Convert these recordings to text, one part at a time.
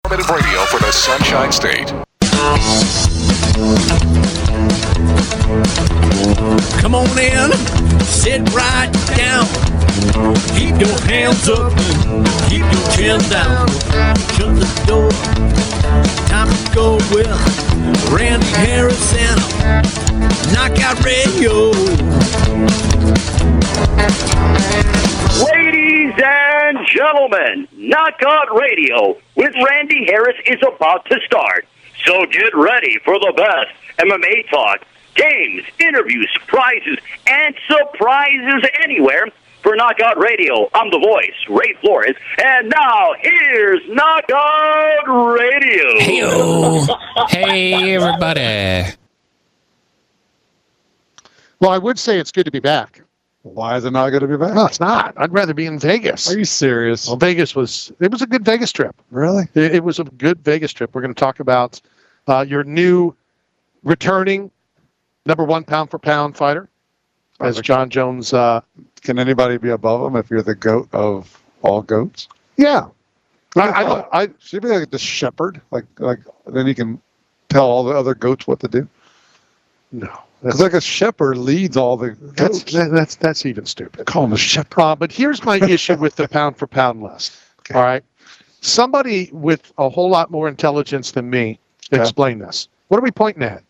Informative radio for the Sunshine State. Come on in, sit right down. Keep your hands up, keep your chin down. Shut the door, time to go with Randy Harris and Knockout Radio. Ladies and gentlemen, Knockout Radio with Randy Harris is about to start. So get ready for the best MMA talk, games, interviews, prizes, and surprises anywhere. For Knockout Radio, I'm the voice, Ray Flores. And now, here's Knockout Radio. Hey-o. Hey, everybody. Well, I would say it's good to be back. Why is it not good to be back? No, it's not. I'd rather be in Vegas. Are you serious? Well, it was a good Vegas trip. Really? It was a good Vegas trip. We're going to talk about your new returning number one pound-for-pound fighter, as John Jones. Can anybody be above him if you're the goat of all goats? Yeah. I should be like the shepherd. Like then you can tell all the other goats what to do. No. Because like a shepherd leads all the goats. That's even stupid. Call him a shepherd. But here's my issue with the pound-for-pound list. Okay. All right? Somebody with a whole lot more intelligence than me explain this. What are we pointing at?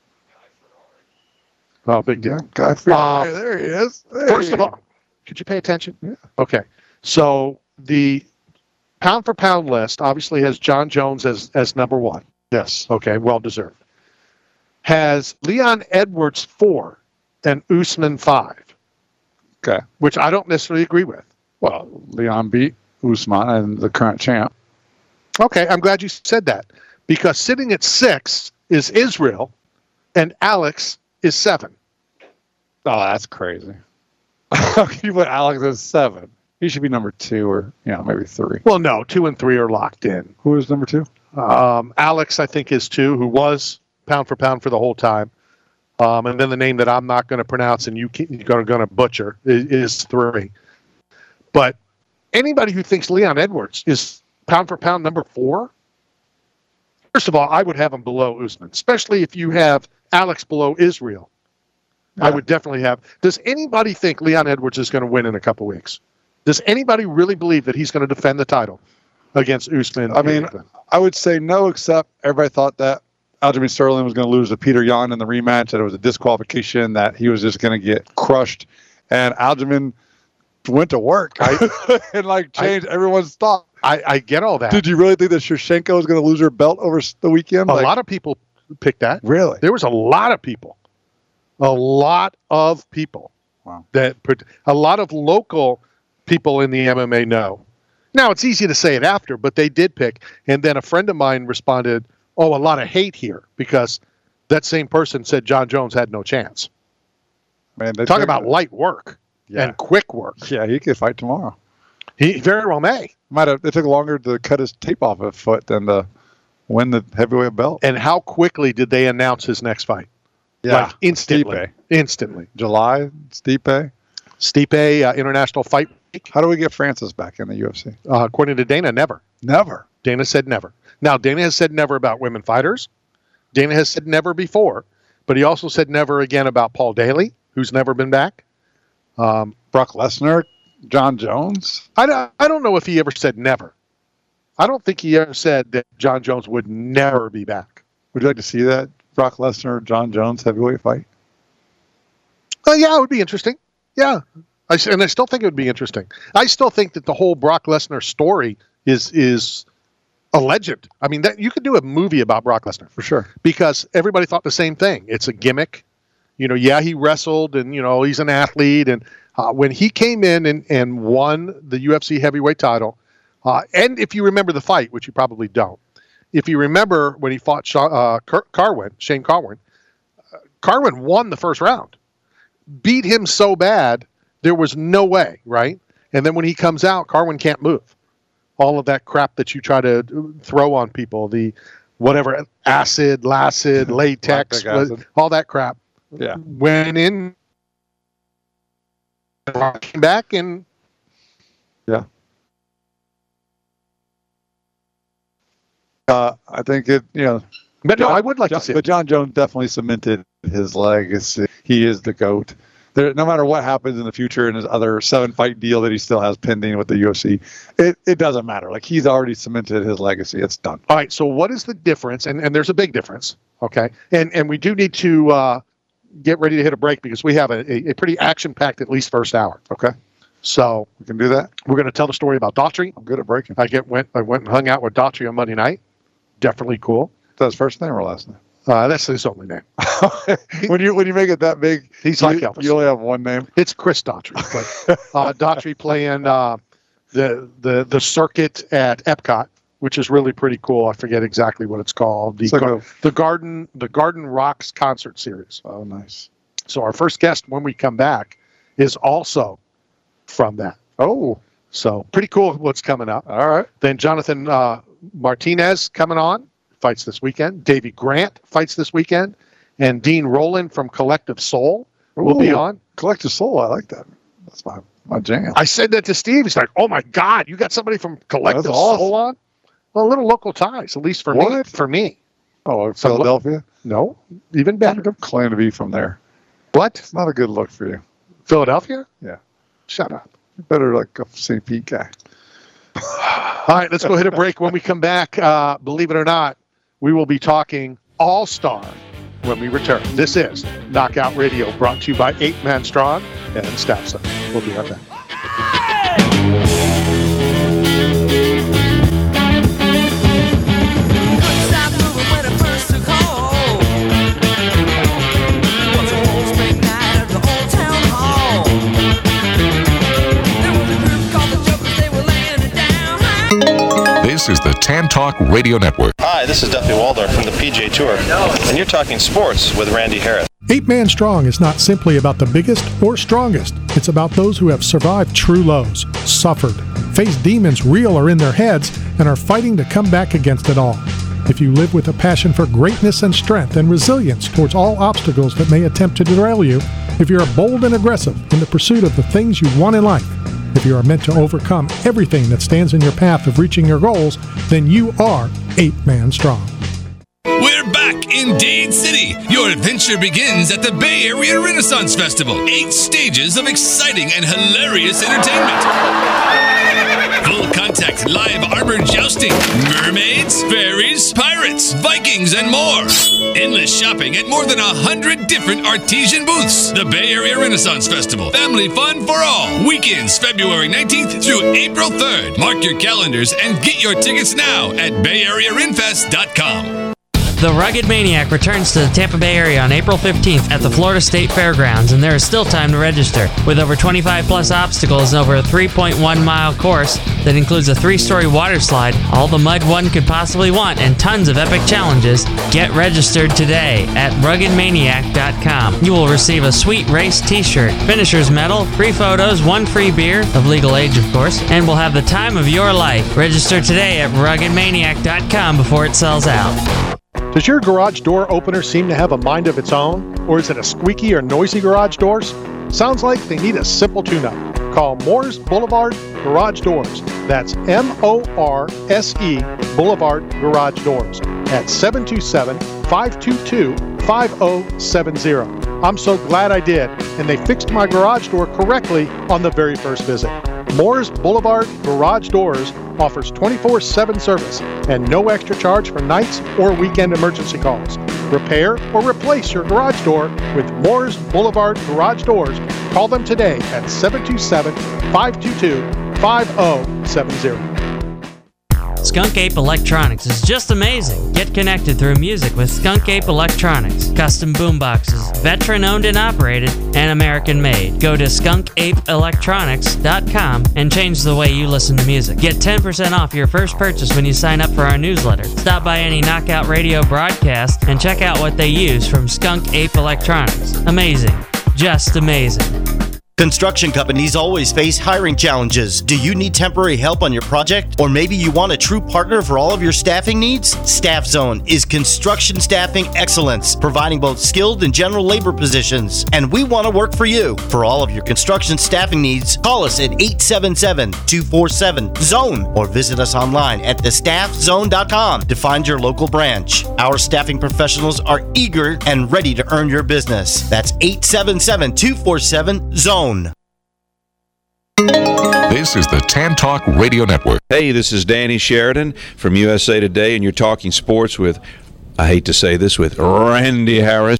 Oh, big deal. Guy there he is. First of all, could you pay attention? Yeah. Okay. So the pound-for-pound list obviously has John Jones as number one. Yes. Okay, well-deserved. Has Leon Edwards 4 and Usman 5. Okay. Which I don't necessarily agree with. Well, Leon beat Usman and the current champ. Okay, I'm glad you said that. Because sitting at 6 is Israel, and Alex is 7. Oh, that's crazy. How can you put Alex at 7? He should be number 2 or maybe 3. Well, no, 2 and 3 are locked in. Who is number 2? Alex, I think, is 2, who was pound for pound for the whole time. And then the name that I'm not going to pronounce and you're going to butcher is 3. But anybody who thinks Leon Edwards is pound for pound number 4, first of all, I would have him below Usman, especially if you have Alex below Israel. Yeah. I would definitely have. Does anybody think Leon Edwards is going to win in a couple weeks? Does anybody really believe that he's going to defend the title against Usman? I mean, I would say no, except everybody thought that Aljamain Sterling was going to lose to Peter Yan in the rematch, that it was a disqualification, that he was just going to get crushed. And Aljamain went to work and changed everyone's thought. I get all that. Did you really think that Shevchenko was going to lose her belt over the weekend? A lot of people picked that. Really? There was a lot of people. Wow. A lot of local people in the MMA know. Now, it's easy to say it after, but they did pick. And then a friend of mine responded, a lot of hate here, because that same person said John Jones had no chance. Man, talk about light work and quick work. Yeah, he could fight tomorrow. He very well may. It took longer to cut his tape off his foot than to win the heavyweight belt. And how quickly did they announce his next fight? Yeah, instantly. Stipe. Instantly. July, Stipe. Stipe, International Fight Week. How do we get Francis back in the UFC? According to Dana, never. Never. Dana said never. Now, Dana has said never about women fighters. Dana has said never before, but he also said never again about Paul Daly, who's never been back. Brock Lesnar, John Jones. I don't know if he ever said never. I don't think he ever said that John Jones would never be back. Would you like to see that Brock Lesnar, John Jones heavyweight fight? Yeah, it would be interesting. Yeah. I still think it would be interesting. I still think that the whole Brock Lesnar story is a legend. I mean, that you could do a movie about Brock Lesnar for sure, because everybody thought the same thing. It's a gimmick. He wrestled and, he's an athlete. And when he came in and won the UFC heavyweight title, and if you remember the fight, which you probably don't, if you remember when he fought Shane Carwin, Carwin won the first round, beat him so bad, there was no way, right? And then when he comes out, Carwin can't move. All of that crap that you try to throw on people, the whatever, acid, latex, all that crap. Yeah. Went in, came back, and yeah. I think it, But no, I would like to see it. But John Jones definitely cemented his legacy. He is the GOAT. No matter what happens in the future in his other 7-fight deal that he still has pending with the UFC, it doesn't matter. Like, he's already cemented his legacy. It's done. All right, so what is the difference? And there's a big difference, okay? And we do need to get ready to hit a break because we have a pretty action-packed at least first hour, okay? So We can do that. we're going to tell the story about Daughtry. I'm good at breaking. I went and hung out with Daughtry on Monday night. Definitely cool. Is that his first name or last name? That's his only name. when you make it that big, He's like Elvis. You only have one name. It's Chris Daughtry. But Daughtry playing the circuit at Epcot, which is really pretty cool. I forget exactly what it's called. The Garden Rocks concert series. Oh, nice. So our first guest when we come back is also from that. Oh, so pretty cool what's coming up. All right. Then Jonathan Martinez coming on, fights this weekend. Davey Grant fights this weekend. And Dean Rowland from Collective Soul will be on. Collective Soul, I like that. That's my jam. I said that to Steve. He's like, oh, my God, you got somebody from Collective Soul on? Well, a little local ties, at least for me. For me. Oh, Philadelphia? No, even better. I'm claiming to be from there. What? It's not a good look for you. Philadelphia? Yeah. Shut up. You better like a St. Pete guy. All right, let's go hit a break. When we come back, believe it or not, we will be talking All-Star when we return. This is Knockout Radio, brought to you by 8 Man Strong and Staffson. We'll be right back. This is the Tan Talk Radio Network. Hi, this is Duffy Waldorf from the PGA Tour, and you're talking sports with Randy Harris. 8 Man Strong is not simply about the biggest or strongest. It's about those who have survived true lows, suffered, faced demons real or in their heads, and are fighting to come back against it all. If you live with a passion for greatness and strength and resilience towards all obstacles that may attempt to derail you, if you're bold and aggressive in the pursuit of the things you want in life, if you are meant to overcome everything that stands in your path of reaching your goals, then you are 8 Man Strong. We're back in Dade City. Your adventure begins at the Bay Area Renaissance Festival. 8 stages of exciting and hilarious entertainment. Full contact live armored jousting, mermaids, fairies, pirates, Vikings, and more. Endless shopping at more than 100 different artesian booths. The Bay Area Renaissance Festival. Family fun for all. Weekends, February 19th through April 3rd. Mark your calendars and get your tickets now at BayAreaRenFest.com. The Rugged Maniac returns to the Tampa Bay area on April 15th at the Florida State Fairgrounds, and there is still time to register. With over 25 plus obstacles and over a 3.1-mile course that includes a 3-story water slide, all the mud one could possibly want, and tons of epic challenges, get registered today at RuggedManiac.com. You will receive a sweet race t-shirt, finisher's medal, free photos, 1 free beer, of legal age of course, and will have the time of your life. Register today at RuggedManiac.com before it sells out. Does your garage door opener seem to have a mind of its own? Or is it a squeaky or noisy garage doors? Sounds like they need a simple tune-up. Call Moore's Boulevard Garage Doors. That's M-O-R-S-E Boulevard Garage Doors at 727-522-5070. I'm so glad I did, and they fixed my garage door correctly on the very first visit. Moore's Boulevard Garage Doors offers 24/7 service and no extra charge for nights or weekend emergency calls. Repair or replace your garage door with Moore's Boulevard Garage Doors. Call them today at 727-522-5070. Skunk Ape Electronics is just amazing. Get connected through music with Skunk Ape Electronics. Custom boomboxes, veteran-owned and operated, and American-made. Go to skunkapeelectronics.com and change the way you listen to music. Get 10% off your first purchase when you sign up for our newsletter. Stop by any Knockout Radio broadcast and check out what they use from Skunk Ape Electronics. Amazing. Just amazing. Construction companies always face hiring challenges. Do you need temporary help on your project? Or maybe you want a true partner for all of your staffing needs? Staff Zone is construction staffing excellence, providing both skilled and general labor positions. And we want to work for you. For all of your construction staffing needs, call us at 877-247-ZONE or visit us online at thestaffzone.com to find your local branch. Our staffing professionals are eager and ready to earn your business. That's 877-247-ZONE. This is the Tan Talk Radio Network. Hey, this is Danny Sheridan from USA Today, and you're talking sports with, I hate to say this, with Randy Harris.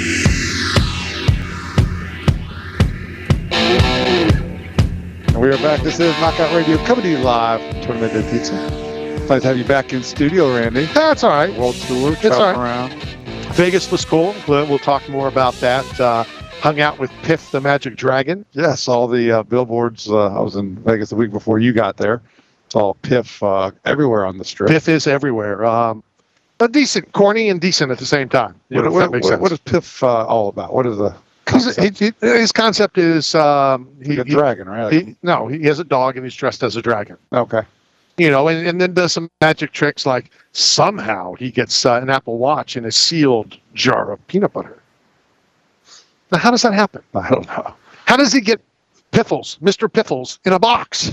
And we are back. This is Knockout Radio coming to you live from Tournament of Pizza. Nice to have you back in studio, Randy. That's all right. World Tour, It's all right. around. Vegas was cool. We'll talk more about that. Hung out with Piff the Magic Dragon. Yes, all the billboards. I was in Vegas the week before you got there. It's all Piff everywhere on the strip. Piff is everywhere. But decent, corny and decent at the same time. If that makes sense. What is Piff all about? What is the his concept is a dragon, right? He has a dog and he's dressed as a dragon. Okay. And then does some magic tricks like somehow he gets an Apple Watch in a sealed jar of peanut butter. Now, how does that happen? I don't know. How does he get Piffles, Mr. Piffles, in a box?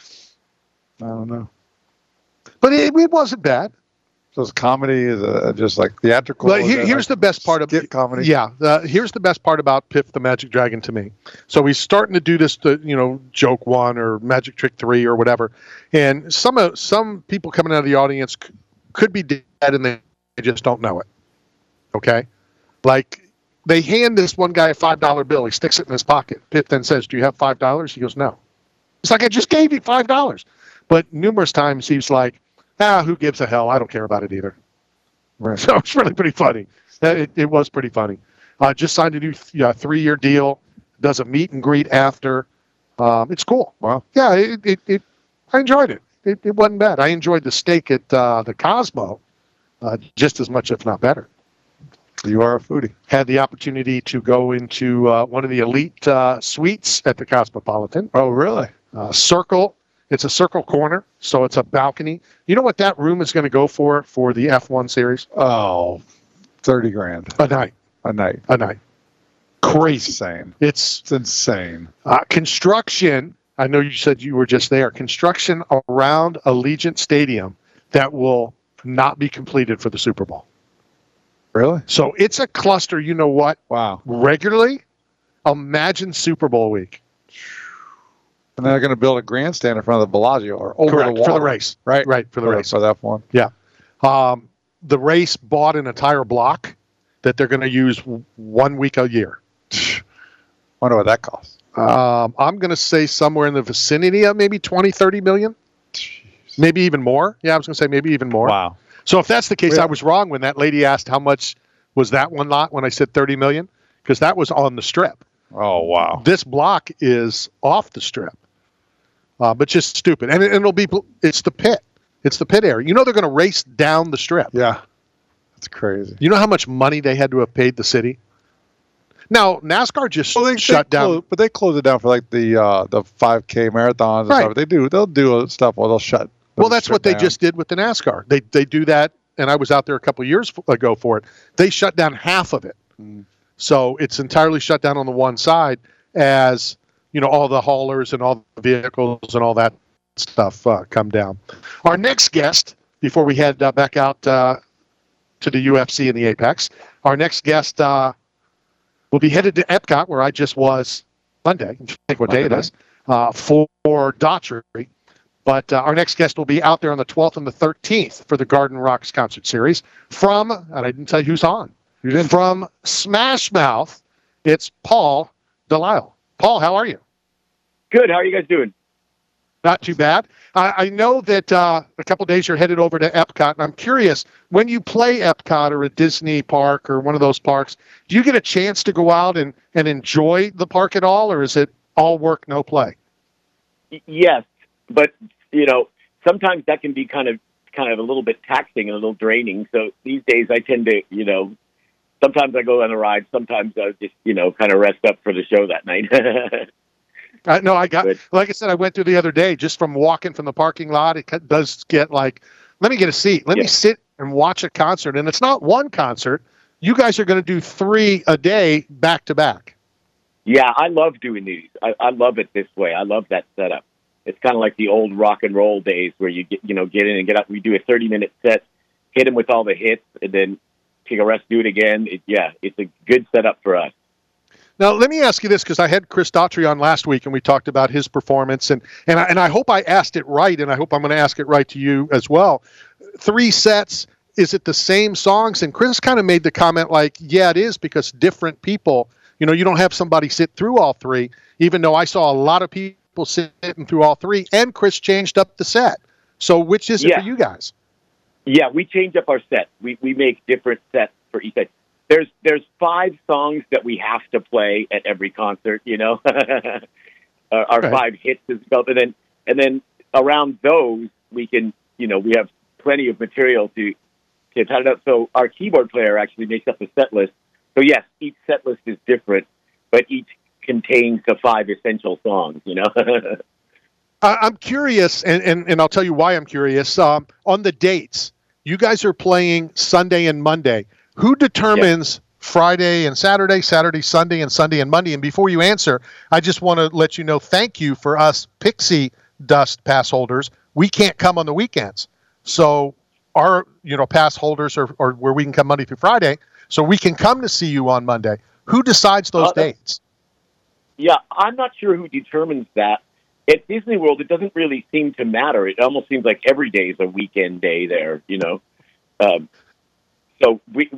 I don't know. But it wasn't bad. So it's comedy, is just like theatrical. But here's the best part of comedy. Yeah, here's the best part about Piff the Magic Dragon to me. So he's starting to do this, joke 1 or magic trick 3 or whatever, and some people coming out of the audience could be dead and they just don't know it. Okay, like they hand this one guy a $5 bill. He sticks it in his pocket. Piff then says, "Do you have $5?" He goes, "No." It's like, "I just gave you $5." But numerous times he's like, who gives a hell? I don't care about it either. Right. So it's really pretty funny. It was pretty funny. Just signed a new 3-year deal. Does a meet and greet after. It's cool. Wow. Yeah, I enjoyed it. It wasn't bad. I enjoyed the steak at the Cosmo just as much, if not better. You are a foodie. Had the opportunity to go into one of the elite suites at the Cosmopolitan. Oh, really? Circle. It's a circle corner, so it's a balcony. You know what that room is going to go for the F1 series? Oh, $30,000 a night. A night. Crazy. Insane. It's insane. Construction. I know you said you were just there. Construction around Allegiant Stadium that will not be completed for the Super Bowl. Really? So it's a cluster. You know what? Wow. Regularly, imagine Super Bowl week. And they're going to build a grandstand in front of the Bellagio or over Correct, the water. for the race. Right? Right, for the race. For that one. Yeah. The race bought an entire block that they're going to use 1 week a year. Wonder what that costs. I'm going to say somewhere in the vicinity of maybe 20, 30 million. Jeez. Maybe even more. Yeah, I was going to say maybe even more. Wow. So if that's the case, I was wrong when that lady asked how much was that one lot when I said 30 million, because that was on the strip. Oh, wow. This block is off the strip. But just stupid. And it's the pit. It's the pit area. They're going to race down the strip. Yeah. That's crazy. You know how much money they had to have paid the city? Now, NASCAR just shut down. But they close it down for like the 5K marathons and stuff. They'll do stuff while they'll shut. Well, that's what they just did with the NASCAR. They do that, and I was out there a couple of years ago for it. They shut down half of it. So it's entirely shut down on the one side as, all the haulers and all the vehicles and all that stuff come down. Our next guest, before we head back out to the UFC and the Apex, our next guest will be headed to Epcot, where I just was Monday. I think what day it is, for Daughtry. But our next guest will be out there on the 12th and the 13th for the Garden Rocks concert series and I didn't tell you who's on. From Smash Mouth, it's Paul Delisle. Paul, how are you? Good. How are you guys doing? Not too bad. I know that a couple of days you're headed over to Epcot, and I'm curious, when you play Epcot or a Disney park or one of those parks, do you get a chance to go out and enjoy the park at all, or is it all work, no play? Yes, but, sometimes that can be kind of a little bit taxing and a little draining. So these days I tend to, sometimes I go on a ride. Sometimes I just, kind of rest up for the show that night. No, I got, like I said, I went through the other day just from walking from the parking lot. It does get like, let me get a seat. Let me sit and watch a concert. And it's not one concert. You guys are going to do 3 a day back to back. Yeah, I love doing these. I love it this way. I love that setup. It's kind of like the old rock and roll days where you get in and get up. We do a 30-minute set, hit them with all the hits, and then take a rest, do it again. It's a good setup for us. Now, let me ask you this, because I had Chris Daughtry on last week, and we talked about his performance, and I hope I asked it right, and I hope I'm going to ask it right to you as well. 3 sets, is it the same songs? And Chris kind of made the comment like, yeah, it is, because different people, you don't have somebody sit through all 3, even though I saw a lot of people sitting through all 3, and Chris changed up the set. So which is it for you guys? Yeah, we change up our set. We make different sets for each set. There's 5 songs that we have to play at every concert, our 5 hits is called, and then around those we can, we have plenty of material to tie it up. So our keyboard player actually makes up the set list. So yes, each set list is different, but each contains the 5 essential songs, I'm curious, and I'll tell you why I'm curious. On the dates, you guys are playing Sunday and Monday. Who determines Friday and Saturday, Sunday, and Monday? And before you answer, I just want to let you know, thank you for us Pixie Dust pass holders. We can't come on the weekends. So our, pass holders are where we can come Monday through Friday. So we can come to see you on Monday. Who decides those dates? Yeah, I'm not sure who determines that. At Disney World, it doesn't really seem to matter. It almost seems like every day is a weekend day there, So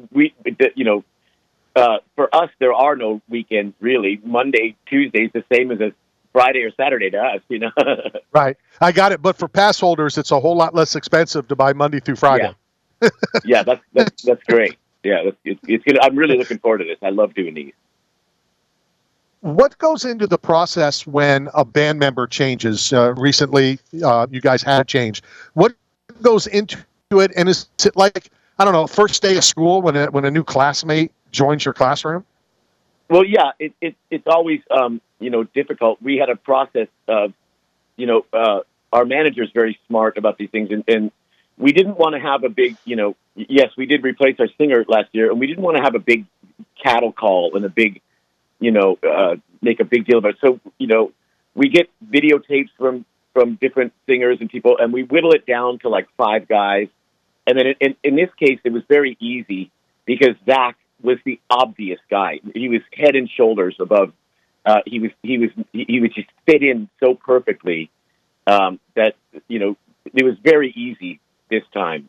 for us, there are no weekends really. Monday, Tuesday is the same as a Friday or Saturday to us, Right. I got it. But for pass holders, it's a whole lot less expensive to buy Monday through Friday. Yeah, that's great. Yeah, it's good. I'm really looking forward to this. I love doing these. What goes into the process when a band member changes? Recently, you guys had a change. What goes into it? And is it like, I don't know, first day of school when a new classmate joins your classroom? Well, yeah, it's always difficult. We had a process of, our manager's very smart about these things, and we didn't want to have a big, yes, we did replace our singer last year, and we didn't want to have a big cattle call and a big, make a big deal about it. So, we get videotapes from different singers and people, and we whittle it down to like 5 guys. And then in this case, it was very easy because Zach was the obvious guy. He was head and shoulders above. He was just fit in so perfectly that it was very easy this time.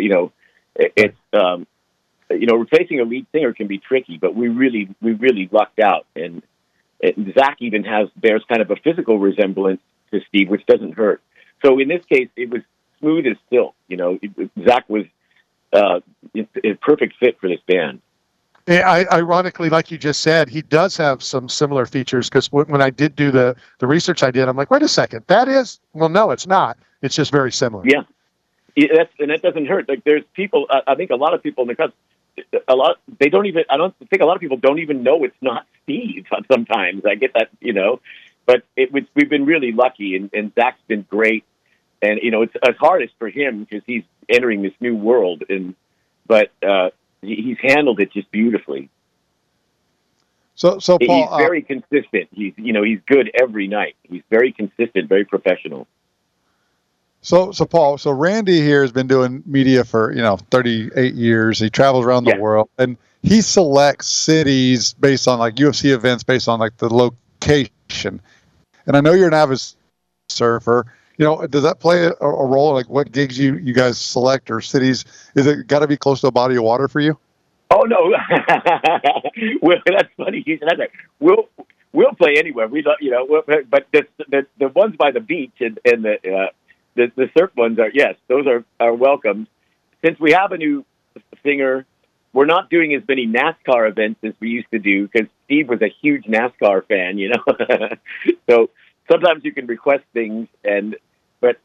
Replacing a lead singer can be tricky, but we really lucked out. And Zach even bears kind of a physical resemblance to Steve, which doesn't hurt. So in this case, it was smooth as silk. Zach was a perfect fit for this band. Yeah, ironically, like you just said, he does have some similar features, because when I did do the research I did, I'm like, wait a second, no, it's not. It's just very similar. Yeah. That doesn't hurt. Like there's people, I think a lot of people in the crowd, I don't think a lot of people don't even know it's not Steve sometimes. I get that, but we've been really lucky, and Zach's been great. And, it's hardest for him because he's entering this new world, but he's handled it just beautifully. So Paul, he's very consistent. He's good every night. He's very consistent, very professional. So Paul, Randy here has been doing media for 38 years. He travels around the world, and he selects cities based on like UFC events, based on like the location. And I know you're an avid surfer. Does that play a role? Like what gigs you guys select or cities? Is it got to be close to a body of water for you? Oh no, well, that's funny. You said that. We'll play anywhere. We love, but the ones by the beach and the surf ones are, yes, those are welcome. Since we have a new singer, we're not doing as many NASCAR events as we used to do because Steve was a huge NASCAR fan, So sometimes you can request things, but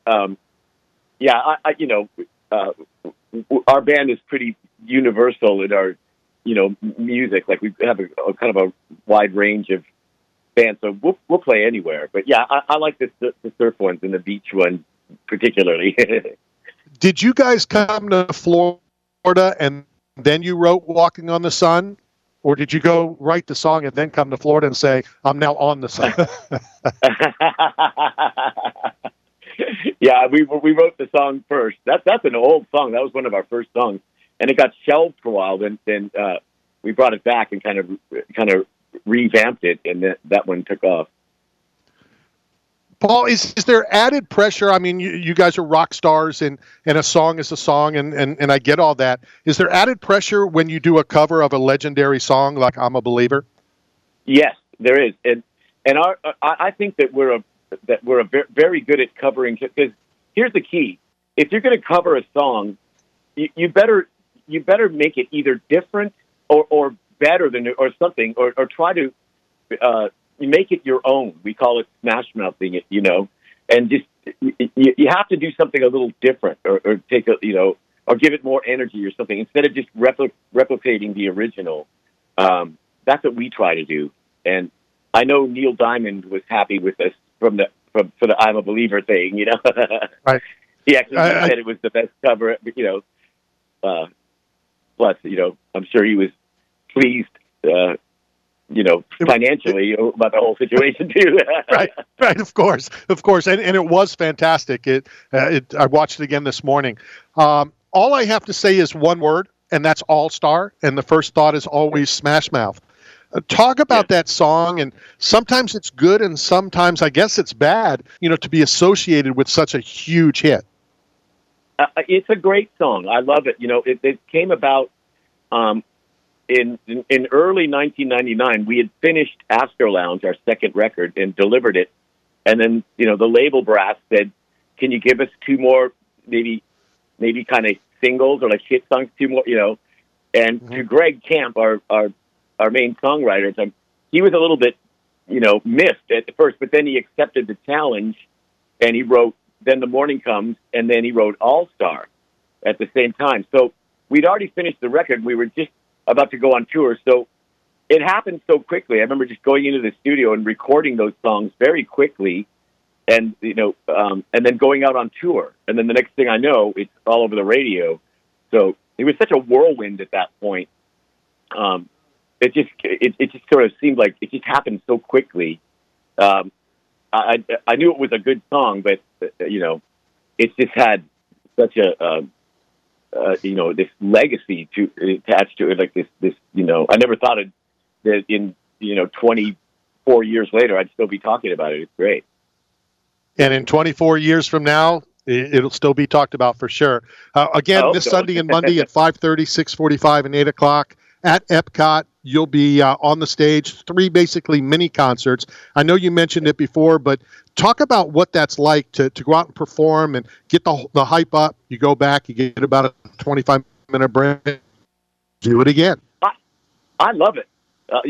our band is pretty universal in our, music. Like we have a kind of a wide range of band, so we'll play anywhere. But yeah, I like the surf ones and the beach ones particularly. Did you guys come to Florida and then you wrote Walking on the Sun? Or did you go write the song and then come to Florida and say, I'm now on the sun? Yeah, we wrote the song first. That's an old song. That was one of our first songs. And it got shelved for a while. Then we brought it back and kind of revamped it, and that one took off. Paul, is there added pressure? I mean, you guys are rock stars, and a song is a song, and I get all that. Is there added pressure when you do a cover of a legendary song like I'm a Believer? Yes, there is, and I think that we're very good at covering. Because here's the key: if you're going to cover a song, you better make it either different or better than or something, or try to. You make it your own. We call it smash mouthing it, and just you have to do something a little different, or take or give it more energy or something instead of just replicating the original. That's what we try to do, and I know Neil Diamond was happy with us for the I'm a Believer thing, Right. He actually said it was the best cover, plus, I'm sure he was pleased. Financially about the whole situation too. right, of course, and it was fantastic. I watched it again this morning. All I have to say is one word, and that's All Star. And the first thought is always Smash Mouth. Talk about that song, and sometimes it's good, and sometimes I guess it's bad. To be associated with such a huge hit. It's a great song. I love it. It came about. In early 1999, we had finished Astro Lounge, our second record, and delivered it. And then, the label brass said, "Can you give us two more, maybe kind of singles or like hit songs, two more?" And to Greg Camp, our main songwriter, he was a little bit, miffed at first, but then he accepted the challenge, and he wrote "Then the Morning Comes," and then he wrote "All Star" at the same time. So we'd already finished the record. We were just about to go on tour, so it happened so quickly. I remember just going into the studio and recording those songs very quickly, and and then going out on tour, and then the next thing I know, it's all over the radio. So it was such a whirlwind at that point. It just sort of seemed like it just happened so quickly. I knew it was a good song, but it just had such a this legacy attached to it, like this, I never thought that in 24 years later, I'd still be talking about it. It's great. And in 24 years from now, it'll still be talked about for sure. Again, this Sunday and Monday at 5:30, 6:45, and 8 o'clock at Epcot. You'll be on the stage, 3 basically mini concerts. I know you mentioned it before, but talk about what that's like to go out and perform and get the hype up. You go back, you get about a 25-minute break, do it again. I love it.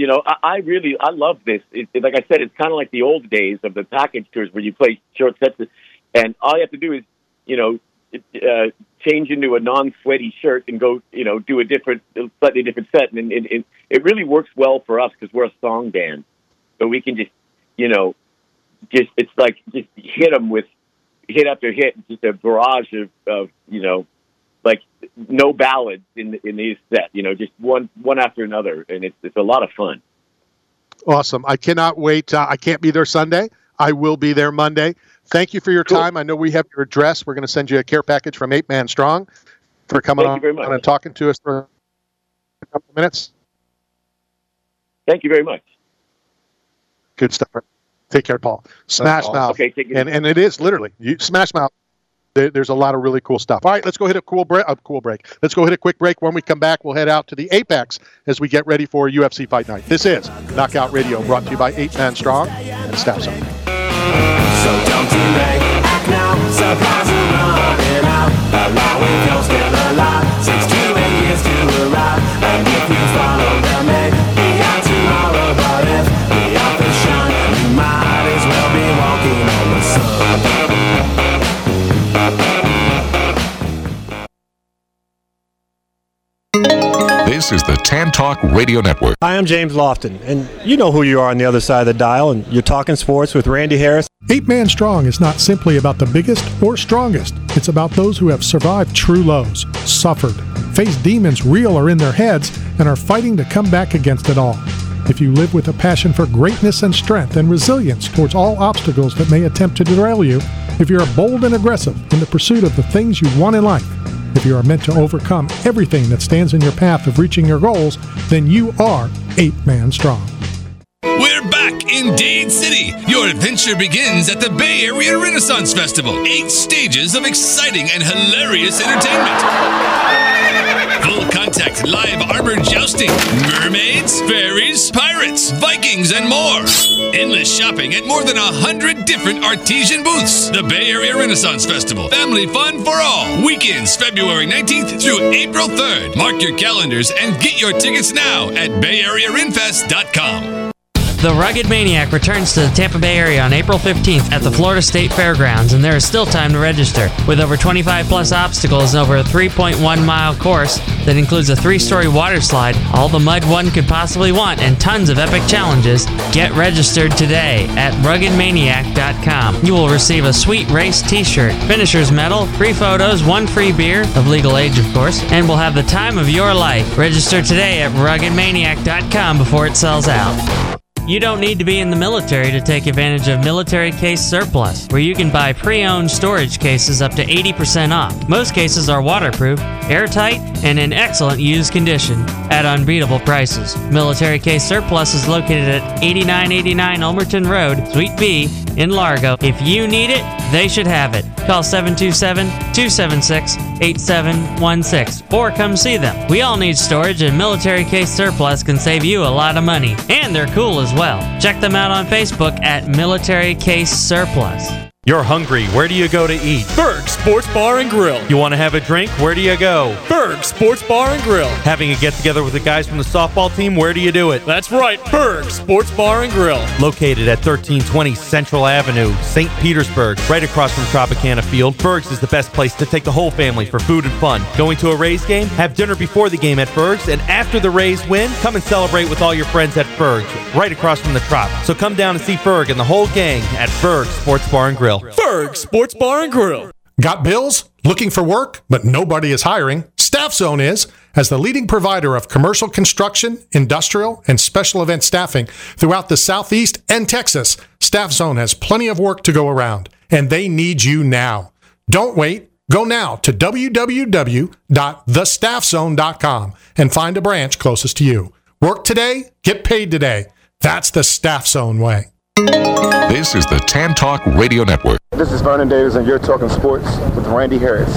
I love this. Like I said, it's kind of like the old days of the package tours where you play short sets, and all you have to do is, change into a non-sweaty shirt and go, do a slightly different set. And it really works well for us because we're a song band. So we can just it's like just hit them with hit after hit, just a barrage of like no ballads in these set, just one after another. And it's a lot of fun. Awesome. I cannot wait. I can't be there Sunday. I will be there Monday. Thank you for your time. I know we have your address. We're going to send you a care package from 8 Man Strong for coming on and talking to us for a couple of minutes. Thank you very much. Good stuff. Take care, Paul. Smash Mouth. Okay, take it. And it is literally Smash Mouth. There's a lot of really cool stuff. All right, let's go hit a cool break. Let's go hit a quick break. When we come back, we'll head out to the Apex as we get ready for UFC Fight Night. This is Knockout Radio, brought to you by 8 Man Strong and Staff Zone. So don't delay, act now, supplies are running out. Allow if you're still alive, 6 to 8 years to arrive. And if you follow the man, be out tomorrow. But if the offers shine, you might as well be walking on the sun. This is the Tan Talk Radio Network. Hi, I'm James Lofton, and you know who you are on the other side of the dial, and you're talking sports with Randy Harris. 8 Man Strong is not simply about the biggest or strongest. It's about those who have survived true lows, suffered, faced demons real or in their heads, and are fighting to come back against it all. If you live with a passion for greatness and strength and resilience towards all obstacles that may attempt to derail you, if you are bold and aggressive in the pursuit of the things you want in life, if you are meant to overcome everything that stands in your path of reaching your goals, then you are 8 Man Strong. We're back in Dade City. Your adventure begins at the Bay Area Renaissance Festival. 8 stages of exciting and hilarious entertainment. Full contact live armored jousting, mermaids, fairies, pirates, Vikings, and more. Endless shopping at more than 100 different artesian booths. The Bay Area Renaissance Festival. Family fun for all. Weekends, February 19th through April 3rd. Mark your calendars and get your tickets now at BayAreaRenFest.com. The Rugged Maniac returns to the Tampa Bay area on April 15th at the Florida State Fairgrounds, and there is still time to register. With over 25 plus obstacles and over a 3.1-mile course that includes a 3-story water slide, all the mud one could possibly want, and tons of epic challenges, get registered today at RuggedManiac.com. You will receive a sweet race t-shirt, finisher's medal, free photos, 1 free beer, of legal age of course, and will have the time of your life. Register today at RuggedManiac.com before it sells out. You don't need to be in the military to take advantage of Military Case Surplus, where you can buy pre-owned storage cases up to 80% off. Most cases are waterproof, airtight, and in excellent used condition at unbeatable prices. Military Case Surplus is located at 8989 Ulmerton Road, Suite B, in Largo. If you need it, they should have it. Call 727-276-8716 or come see them. We all need storage, and Military Case Surplus can save you a lot of money. And they're cool as well. Check them out on Facebook at Military Case Surplus. You're hungry. Where do you go to eat? Berg Sports Bar and Grill. You want to have a drink? Where do you go? Berg Sports Bar and Grill. Having a get-together with the guys from the softball team? Where do you do it? That's right, Berg Sports Bar and Grill. Located at 1320 Central Avenue, St. Petersburg, right across from Tropicana Field. Berg's is the best place to take the whole family for food and fun. Going to a Rays game? Have dinner before the game at Berg's, and after the Rays win, come and celebrate with all your friends at Berg's, right across from the Trop. So come down and see Berg and the whole gang at Berg Sports Bar and Grill. Berg Sports Bar and Grill. Got bills? Looking for work, but nobody is hiring? Staff Zone is. As the leading provider of commercial construction, industrial, and special event staffing throughout the Southeast and Texas, Staff Zone has plenty of work to go around, and they need you now. Don't wait. Go now to www.thestaffzone.com and find a branch closest to you. Work today, get paid today. That's the Staff Zone way. This is the Tan Talk Radio Network. This is Vernon Davis, and you're talking sports with Randy Harris.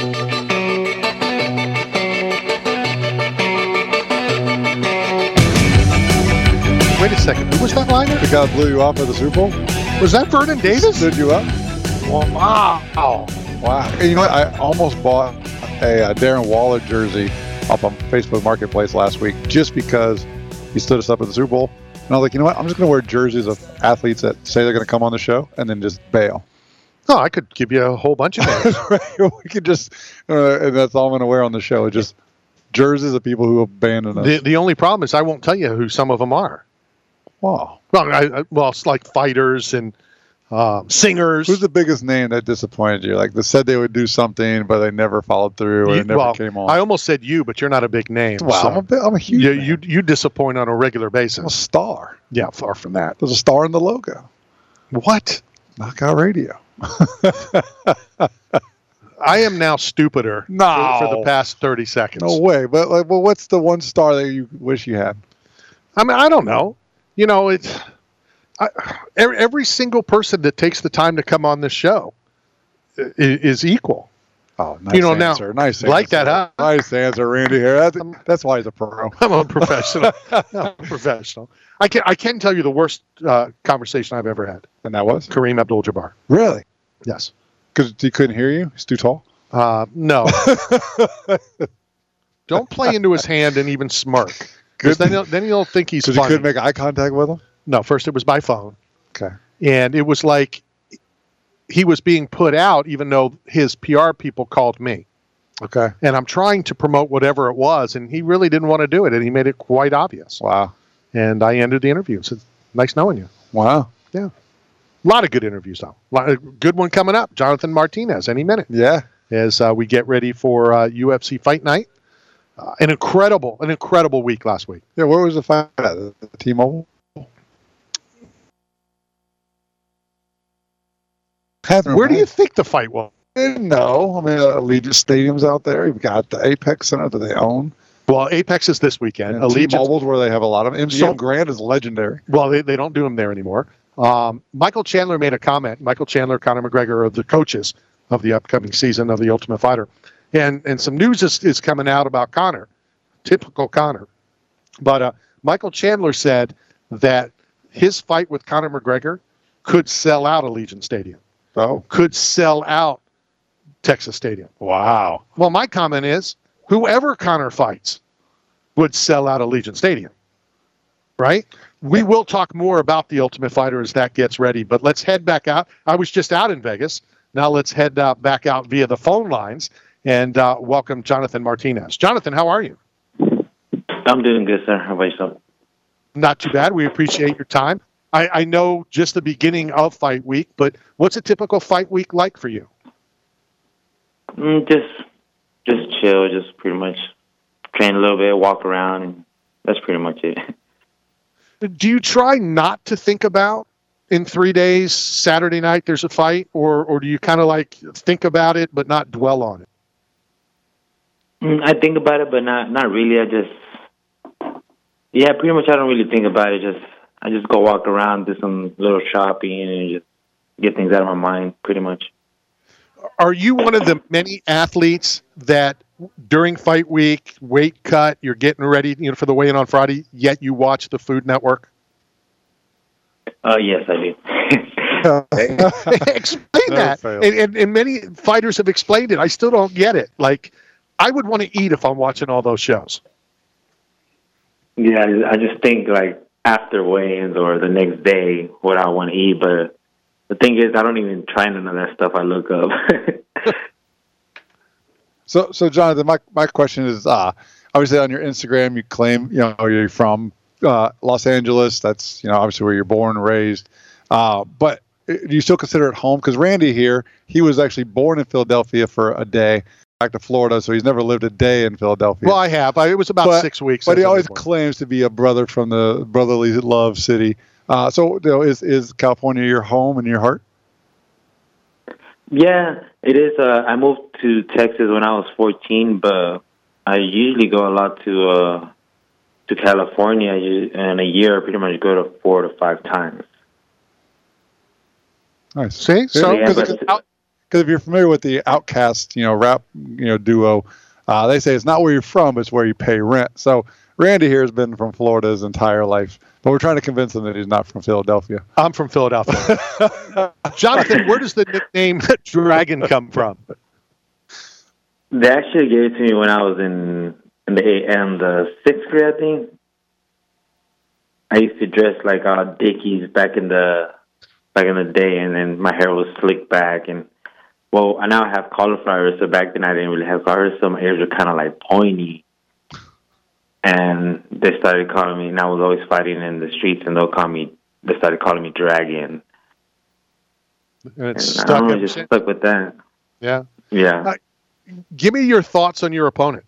Wait a second. Who was that liner? The guy that blew you off at the Super Bowl? Was that Vernon Davis? Stood you up? Wow. Wow. You know what? I almost bought a Darren Waller jersey off on Facebook Marketplace last week just because he stood us up at the Super Bowl. And I was like, you know what? I'm just going to wear jerseys of athletes that say they're going to come on the show and then just bail. Oh, I could give you a whole bunch of names. We could just, and that's all I'm going to wear on the show. It's just jerseys of people who abandoned us. The only problem is I won't tell you who some of them are. Wow. Well, it's like fighters and singers. Who's the biggest name that disappointed you? Like they said they would do something, but they never followed through, or it never came on. I almost said you, but you're not a big name. Wow, so I'm a huge name. You disappoint on a regular basis. I'm a star. Yeah, far from that. There's a star in the logo. What? Knockout Radio. I am now stupider for the past 30 seconds. No way. But what's the one star that you wish you had? I mean, I don't know. You know, every single person that takes the time to come on this show is equal. Oh, nice answer. Nice answer. Like that, huh? Nice answer, Randy here. That's why he's a pro. I'm a professional. I can tell you the worst conversation I've ever had. And that was? Kareem Abdul-Jabbar. Really? Yes. Because he couldn't hear you? He's too tall? No. Don't play into his hand and even smirk. Because then he'll think he's funny. Because you couldn't make eye contact with him? No, first it was by phone. Okay. And it was like he was being put out even though his PR people called me. Okay. And I'm trying to promote whatever it was, and he really didn't want to do it, and he made it quite obvious. Wow. And I ended the interview. Said, nice knowing you. Wow. Yeah. A lot of good interviews, though. A good one coming up. Jonathan Martinez, any minute. Yeah. As we get ready for UFC Fight Night. An incredible week last week. Yeah, where was the fight at? The T-Mobile? Where do you think the fight was? No. I mean, Allegiant Stadium's out there. You've got the Apex Center that they own. Well, Apex is this weekend. And T-Mobile's where they have a lot of them. MGM Grand is legendary. Well, they don't do them there anymore. Michael Chandler made a comment. Michael Chandler, Conor McGregor, are the coaches of the upcoming season of The Ultimate Fighter. And some news is coming out about Conor, typical Conor. But Michael Chandler said that his fight with Conor McGregor could sell out Allegiant Stadium. Oh. Could sell out Texas Stadium. Wow. Well, my comment is, whoever Conor fights would sell out Allegiant Stadium. Right? We will talk more about The Ultimate Fighter as that gets ready, but let's head back out. I was just out in Vegas. Now let's head back out via the phone lines and welcome Jonathan Martinez. Jonathan, how are you? I'm doing good, sir. How about yourself? Not too bad. We appreciate your time. I know just the beginning of fight week, but what's a typical fight week like for you? Just chill, just pretty much train a little bit, walk around, and that's pretty much it. Do you try not to think about in 3 days, Saturday night, there's a fight, or do you kind of like think about it but not dwell on it? I think about it, but not really. Pretty much I don't really think about it. I just go walk around, do some little shopping, and just get things out of my mind, pretty much. Are you one of the many athletes that during fight week, weight cut, you're getting ready, for the weigh-in on Friday, yet you watch the Food Network? Yes, I do. Explain that. And many fighters have explained it. I still don't get it. Like, I would want to eat if I'm watching all those shows. Yeah, I just think, like, after weigh-ins or the next day what I want to eat. But the thing is, I don't even try none of that stuff I look up. So Jonathan, my question is, obviously on your Instagram, you claim, you're from Los Angeles. That's, obviously where you're born and raised. But do you still consider it home? Because Randy here, he was actually born in Philadelphia for a day, back to Florida, so he's never lived a day in Philadelphia. Well, I have. It was about 6 weeks. But he always claims to be a brother from the brotherly love city. So is California your home and your heart? Yeah, it is. I moved to Texas when I was 14, but I usually go a lot to California. In a year, I pretty much go to 4 to 5 times. Nice. See? So, because if you're familiar with the Outkast, rap, duo, they say it's not where you're from, it's where you pay rent. So Randy here has been from Florida his entire life, but we're trying to convince him that he's not from Philadelphia. I'm from Philadelphia. Jonathan, where does the nickname Dragon come from? They actually gave it to me when I was in the 6th grade, I think. I used to dress like Dickies back in the day, and then my hair was slicked back, and I now have cauliflower, so back then I didn't really have cauliflower, so my ears were kind of like pointy. And they started calling me, and I was always fighting in the streets, and they started calling me Dragon. And it's I don't know, just stuck with that. Yeah. Yeah. Give me your thoughts on your opponent.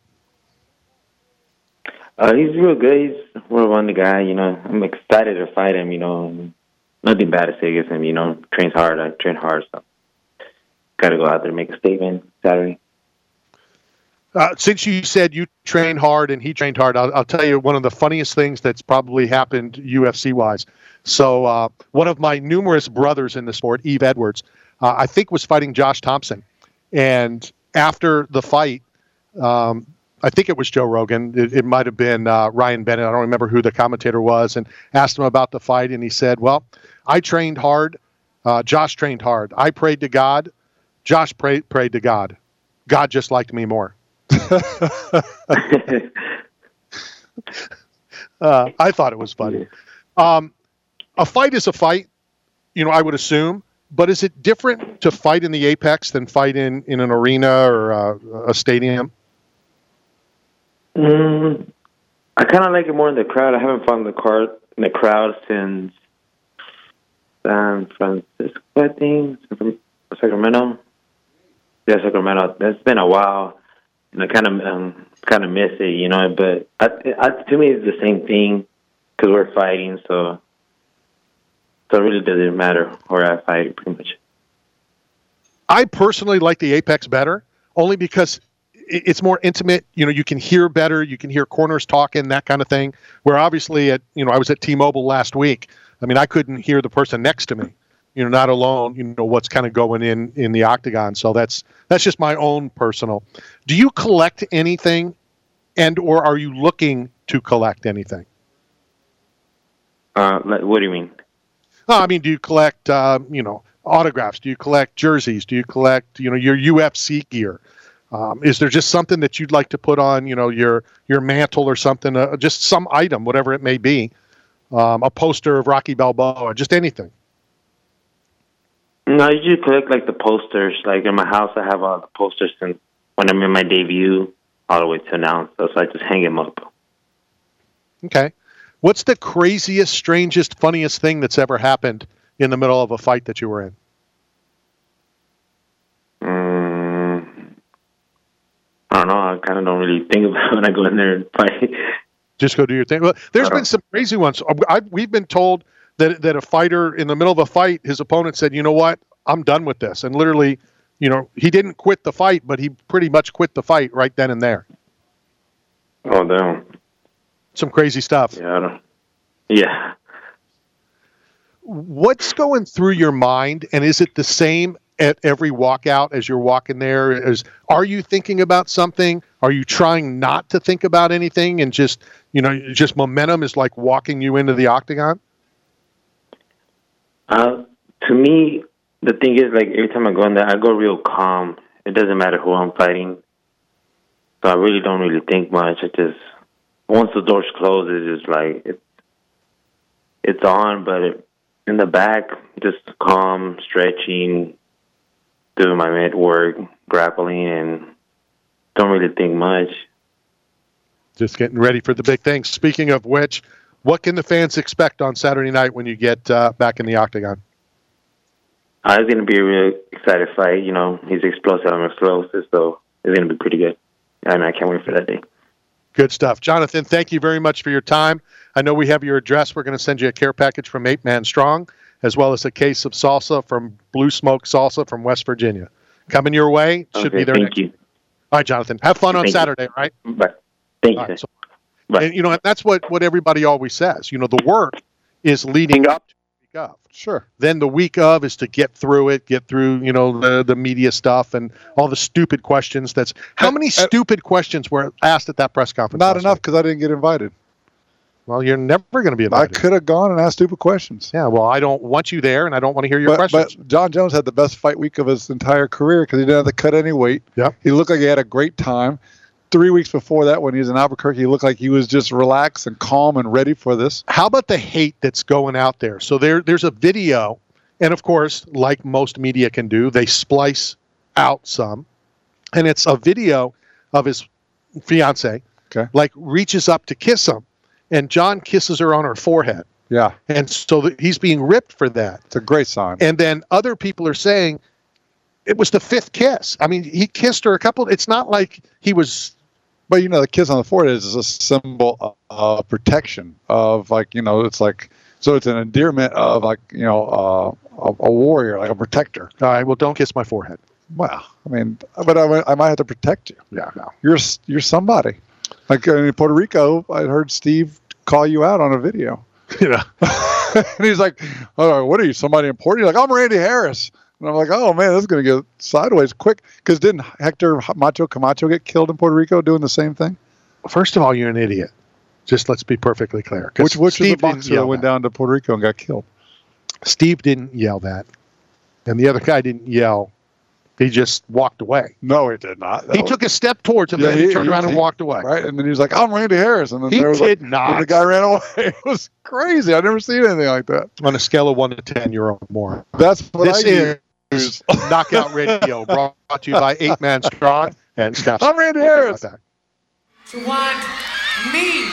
He's real good. He's a well-rounded guy. I'm excited to fight him. Nothing bad to say against him. Trains hard. I train hard, so got to go out there and make a statement Saturday. Since you said you train hard and he trained hard, I'll tell you one of the funniest things that's probably happened UFC-wise. So one of my numerous brothers in the sport, Eve Edwards, I think was fighting Josh Thompson. And after the fight, I think it was Joe Rogan. It might have been Ryan Bennett. I don't remember who the commentator was, and asked him about the fight. And he said, well, I trained hard. Josh trained hard. I prayed to God. Josh prayed to God. God just liked me more. I thought it was funny. A fight is a fight, I would assume. But is it different to fight in the Apex than fight in an arena or a stadium? I kind of like it more in the crowd. I haven't found in the crowd since San Francisco, I think, Sacramento. Yeah, Sacramento. That's been a while, and I kind of miss it, you know. But to me, it's the same thing because we're fighting, so it really doesn't matter where I fight, pretty much. I personally like the Apex better, only because it's more intimate. You know, you can hear better. You can hear corners talking, that kind of thing. Where obviously, I was at T-Mobile last week. I mean, I couldn't hear the person next to me. You know, not alone. You know what's kind of going in the octagon. So that's just my own personal. Do you collect anything, or are you looking to collect anything? What do you mean? I mean, do you collect autographs? Do you collect jerseys? Do you collect your UFC gear? Is there just something that you'd like to put on, your mantle or something, just some item, whatever it may be, a poster of Rocky Balboa, just anything? No, I usually collect like the posters. Like in my house, I have all the posters since when I'm in my debut all the way to now. So I just hang them up. Okay. What's the craziest, strangest, funniest thing that's ever happened in the middle of a fight that you were in? I don't know. I kind of don't really think about it when I go in there and fight. Just go do your thing. Well, there's been some crazy ones. We've been told that a fighter in the middle of a fight, his opponent said, "You know what? I'm done with this." And literally, he didn't quit the fight, but he pretty much quit the fight right then and there. Oh, damn. Some crazy stuff. Yeah. What's going through your mind, and is it the same at every walkout as you're walking there? Are you thinking about something? Are you trying not to think about anything and just momentum is like walking you into the octagon? To me, the thing is, like, every time I go in there, I go real calm. It doesn't matter who I'm fighting. So I really don't really think much. Once the doors close, it's just like, it's on, but in the back, just calm, stretching, doing my mat work, grappling, and don't really think much. Just getting ready for the big thing. Speaking of which, what can the fans expect on Saturday night when you get back in the octagon? It's going to be a real excited fight. He's explosive, I'm explosive, so it's going to be pretty good. And I can't wait for that day. Good stuff. Jonathan, thank you very much for your time. I know we have your address. We're going to send you a care package from 8 Man Strong, as well as a case of salsa from Blue Smoke Salsa from West Virginia. Coming your way. Should be there thank next you. week. All right, Jonathan. Have fun on Saturday, right? Bye. Thank you. Right, so, and, that's what everybody always says. The work is leading up to the week of. Sure. Then the week of is to get through the media stuff and all the stupid questions. How many stupid questions were asked at that press conference? Not enough, because I didn't get invited. Well, you're never going to be invited. I could have gone and asked stupid questions. Yeah, well, I don't want you there, and I don't want to hear your questions. But John Jones had the best fight week of his entire career because he didn't have to cut any weight. Yep. He looked like he had a great time. 3 weeks before that, when he was in Albuquerque, he looked like he was just relaxed and calm and ready for this. How about the hate that's going out there? So there's a video, and of course, like most media can do, they splice out some, and it's a video of his fiance, reaches up to kiss him, and John kisses her on her forehead. Yeah. And so he's being ripped for that. It's a great sign. And then other people are saying it was the fifth kiss. I mean, he kissed her it's not like he was... But, the kiss on the forehead is a symbol of protection, of it's like, so it's an endearment of a warrior, like a protector. All right, well, don't kiss my forehead. Well, but I might have to protect you. Yeah, no. You're somebody. Like in Puerto Rico, I heard Steve call you out on a video. Yeah. And he's like, "Oh, what are you, somebody important?" You're like, "I'm Randy Harris." And I'm like, "Oh man, this is going to get sideways quick." Because didn't Hector Macho Camacho get killed in Puerto Rico doing the same thing? First of all, you're an idiot. Just let's be perfectly clear. Which was the boxer that went down to Puerto Rico and got killed? Steve didn't yell that, and the other guy didn't yell He just walked away. No, he did not. He took a step towards him, and then he turned around and walked away. Right, and then he was like, "I'm Randy Harris," and then He there was did like, not. and the guy ran away. It was crazy. I've never seen anything like that. On a scale of 1 to 10, you're on more. That's what This I is Knockout Radio, brought to you by 8 Man Strong and Steph. I'm Randy Harris. To want me.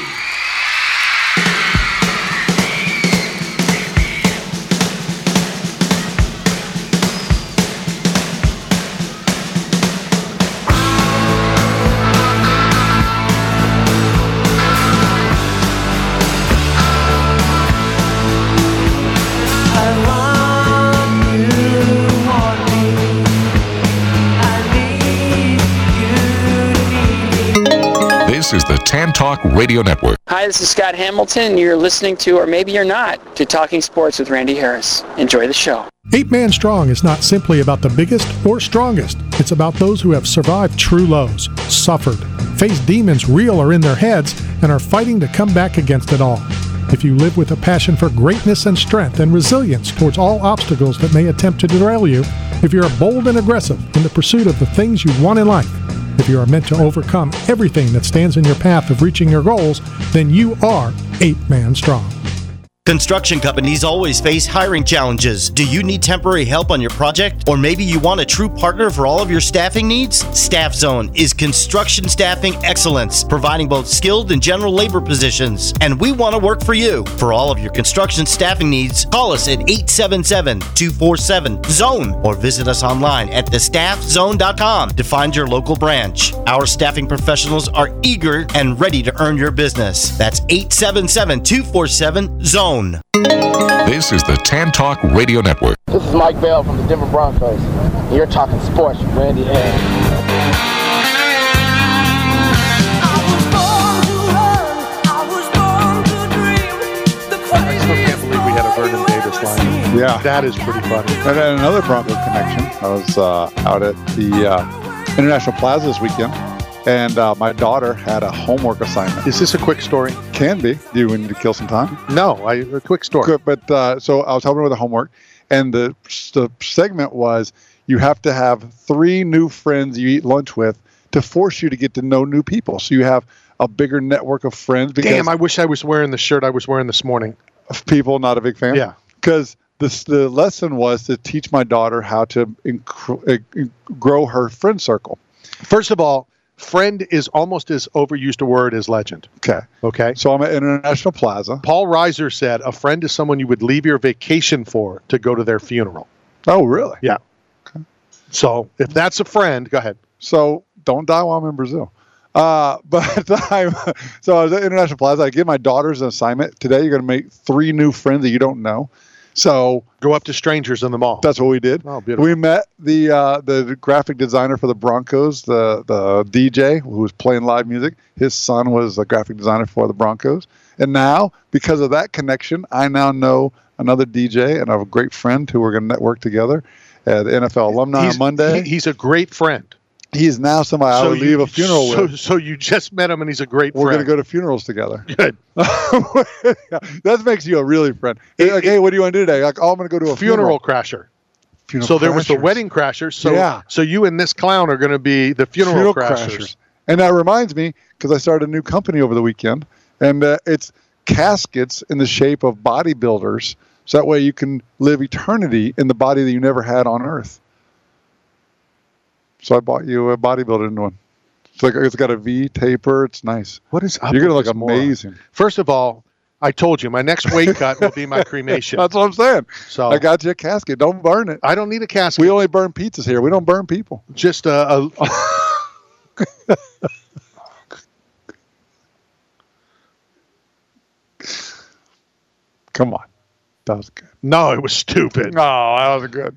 This is the Tan Talk Radio Network. Hi, this is Scott Hamilton. You're listening to, or maybe you're not, to Talking Sports with Randy Harris. Enjoy the show. 8 Man Strong is not simply about the biggest or strongest. It's about those who have survived true lows, suffered, faced demons real or in their heads, and are fighting to come back against it all. If you live with a passion for greatness and strength and resilience towards all obstacles that may attempt to derail you, if you're bold and aggressive in the pursuit of the things you want in life, if you are meant to overcome everything that stands in your path of reaching your goals, then you are 8 Man Strong. Construction companies always face hiring challenges. Do you need temporary help on your project? Or maybe you want a true partner for all of your staffing needs? Staff Zone is construction staffing excellence, providing both skilled and general labor positions. And we want to work for you. For all of your construction staffing needs, call us at 877-247-ZONE or visit us online at thestaffzone.com to find your local branch. Our staffing professionals are eager and ready to earn your business. That's 877-247-ZONE. This is the Tan Talk Radio Network. This is Mike Bell from the Denver Broncos. And you're talking sports with Randy Harris. I still can't believe we had a Vernon Davis line. Yeah. That is pretty funny. And then another Bronco connection. I was out at the International Plaza this weekend, and my daughter had a homework assignment. Is this a quick story? Can be. Do you need to kill some time? No, a quick story. Good, but so I was helping her with the homework, and the segment was you have to have 3 new friends you eat lunch with to force you to get to know new people. So you have a bigger network of friends. Damn, I wish I was wearing the shirt I was wearing this morning. Of people, not a big fan? Yeah. Because the lesson was to teach my daughter how to grow her friend circle. First of all, friend is almost as overused a word as legend. Okay. So I'm at International Plaza. Paul Reiser said a friend is someone you would leave your vacation for to go to their funeral. Oh, really? Yeah. Okay. So if that's a friend, go ahead. So don't die while I'm in Brazil. So I was at International Plaza. I give my daughters an assignment. Today you're going to make 3 new friends that you don't know. So go up to strangers in the mall. That's what we did. Oh, beautiful. We met the graphic designer for the Broncos, the DJ who was playing live music. His son was a graphic designer for the Broncos. And now, because of that connection, I now know another DJ and I have a great friend who we're going to network together at the NFL Alumni on Monday. He's a great friend. He is now somebody I would leave a funeral with. So you just met him and he's a great friend. We're going to go to funerals together. Good. That makes you a really friend. Like, hey, what do you want to do today? Like, oh, I'm going to go to a funeral crasher. There was the wedding crashers. So you and this clown are going to be the funeral crashers. And that reminds me, because I started a new company over the weekend, and it's caskets in the shape of bodybuilders. So that way you can live eternity in the body that you never had on Earth. So I bought you a bodybuilding one. It's got a V taper. It's nice. What is up? You're gonna look amazing. First of all, I told you my next weight cut will be my cremation. That's what I'm saying. So I got you a casket. Don't burn it. I don't need a casket. We only burn pizzas here. We don't burn people. Just a Come on. That was good. No, it was stupid. No, that was good.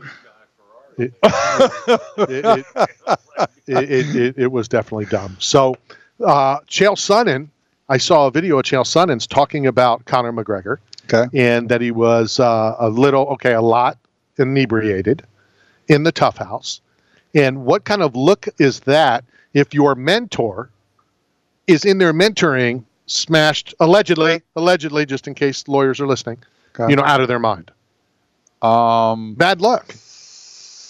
It was definitely dumb. So, Chael Sonnen, I saw a video of Chael Sonnen's talking about Conor McGregor. Okay. And that he was a lot inebriated in the Tough House. And what kind of look is that if your mentor is in there mentoring, smashed, allegedly, just in case lawyers are listening, Okay. out of their mind? Bad luck.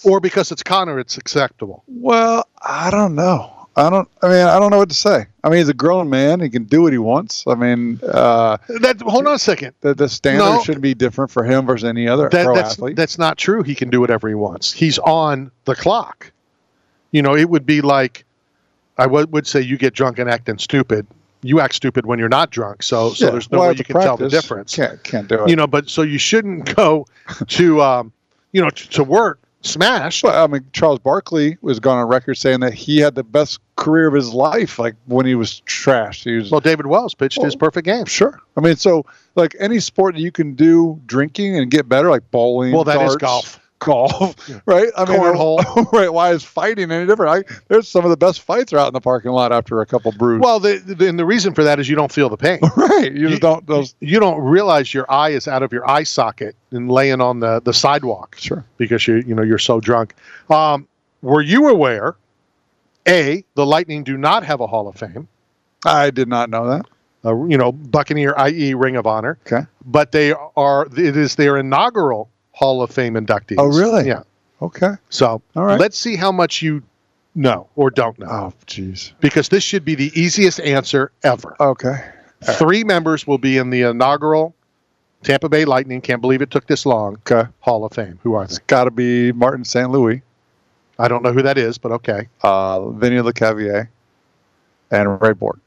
Or because it's Conor, it's acceptable? Well, I don't know. I don't know what to say. I mean, he's a grown man. He can do what he wants. I mean, hold on a second. The standard should be different for him versus any other pro athlete. That's not true. He can do whatever he wants. He's on the clock. It would be like, I would say you get drunk and acting stupid. You act stupid when you're not drunk. So there's no way you can tell the difference. Can't do it. But so you shouldn't go to, to work smashed. Well, I mean, Charles Barkley was gone on record saying that he had the best career of his life, like when he was trashed. Well, David Wells pitched his perfect game. Sure. I mean, so like any sport that you can do drinking and get better, like bowling, that darts, is golf. Right? I mean, cornhole. Right? Why is fighting any different? There's some of the best fights are out in the parking lot after a couple brews. Well, the reason for that is you don't feel the pain. Right? You don't realize your eye is out of your eye socket and laying on the sidewalk. Sure. Because you're so drunk. Were you aware? The Lightning do not have a Hall of Fame. I did not know that. Buccaneer, i.e., Ring of Honor. Okay. But it is their inaugural Hall of Fame inductees. Oh, really? Yeah. Okay. So all right. Let's see how much you know or don't know. Oh, jeez. Because this should be the easiest answer ever. Okay. 3 members will be in the inaugural Tampa Bay Lightning. Can't believe it took this long. Okay. Hall of Fame. Who are they? It's got to be Martin St. Louis. I don't know who that is, but okay. Vinny LeCavier and Ray Bork.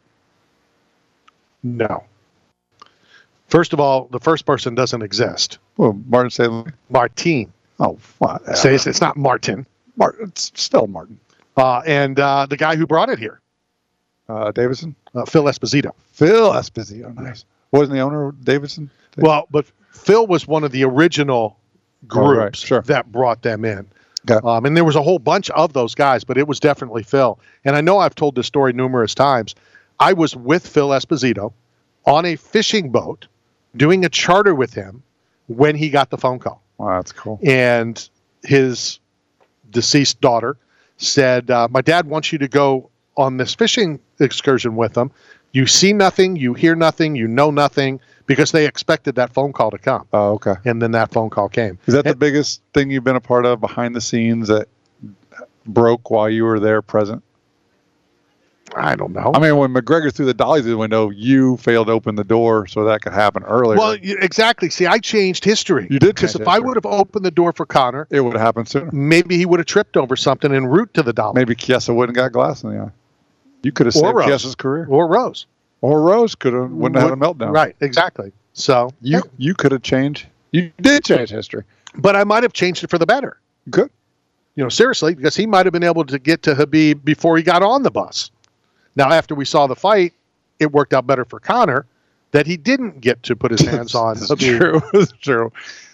No. First of all, the first person doesn't exist. Well, Martin St. Louis. Martin. Oh, whatever. Say it's not Martin. It's spelled Martin. And the guy who brought it here. Davidson? Phil Esposito. Phil Esposito, nice. Wasn't the owner of Davidson? Well, but Phil was one of the original groups that brought them in. Okay. And there was a whole bunch of those guys, but it was definitely Phil. And I know I've told this story numerous times. I was with Phil Esposito on a fishing boat doing a charter with him when he got the phone call. Wow, that's cool. And his deceased daughter said, my dad wants you to go on this fishing excursion with him. You see nothing, you hear nothing, you know nothing, because they expected that phone call to come. Oh, okay. And then that phone call came. Is that the biggest thing you've been a part of behind the scenes that broke while you were there present? I don't know. I mean, when McGregor threw the dolly through the window, you failed to open the door so that could happen earlier. Well, exactly. See, I changed history. You did, because if I would have opened the door for Conor, it would have happened sooner. Maybe he would have tripped over something en route to the dolly. Maybe Chiesa wouldn't have got glass in the eye. You could have saved Chiesa's career. Or Rose. Or Rose wouldn't have had a meltdown. Right, exactly. So you could have changed. You did change history. But I might have changed it for the better. Good. Seriously, because he might have been able to get to Khabib before he got on the bus. Now, after we saw the fight, it worked out better for Conor that he didn't get to put his hands on Khabib. It's true.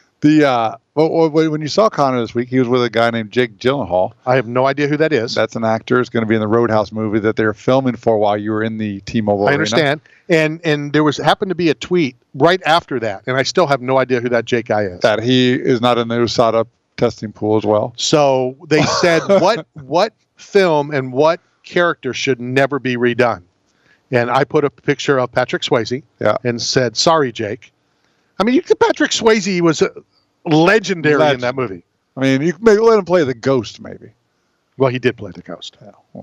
When you saw Conor this week, he was with a guy named Jake Gyllenhaal. I have no idea who that is. That's an actor. It's going to be in the Roadhouse movie that they're filming for while you were in the T-Mobile Arena. I understand. And there happened to be a tweet right after that, and I still have no idea who that Jake guy is. That he is not in the USADA testing pool as well. So they said, what film and what character should never be redone? And I put a picture of Patrick Swayze and said, sorry, Jake. I mean, Patrick Swayze was legendary in that movie. I mean, you can let him play the ghost, maybe. Well, he did play the ghost. Yeah,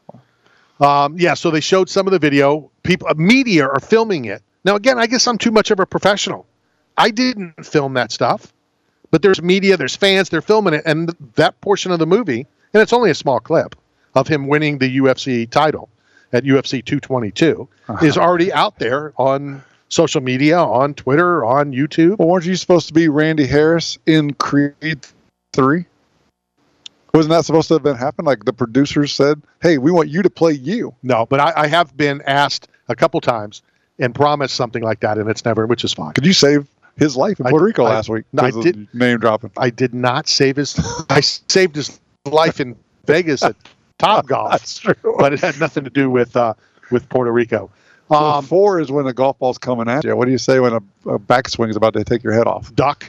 okay. So they showed some of the video. Media are filming it. Now, again, I guess I'm too much of a professional. I didn't film that stuff. But there's media, there's fans, they're filming it. And that portion of the movie, and it's only a small clip of him winning the UFC title at UFC 222, is already out there on social media, on Twitter, on YouTube. Well, weren't you supposed to be Randy Harris in Creed 3? Wasn't that supposed to have been happened? Like the producers said, hey, we want you to play you. No, but I have been asked a couple times and promised something like that, and it's never, which is fine. Could you save his life in Puerto Rico last week? I did. Name dropping. I did not save his. I saved his life in Vegas at Topgolf. That's true. But it had nothing to do with Puerto Rico. 4 is when the golf ball's coming at you. What do you say when a backswing is about to take your head off? Duck.